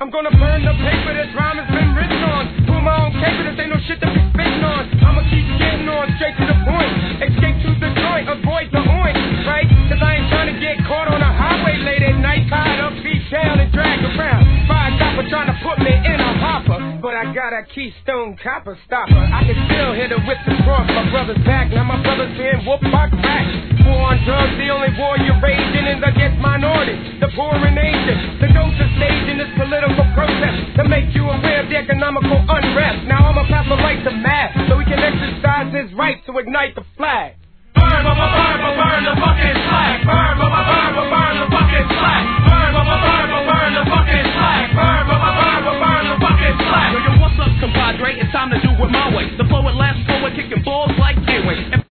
I'm gonna burn the paper this rhyme has been written on. Pull my own caper, this ain't no shit to be spitting on. I'ma keep getting on, straight to the point. Escape to the joint, avoid the oink, right? Cause I ain't trying to get caught on a highway late at night, tied up, feet down and drag around. Fire chopper trying to put me in a hopper, but I got a Keystone copper stopper. I can still hear the whips across my brother's back. Now my brother's being whooped by crack. War on drugs, the only war you're raging is against my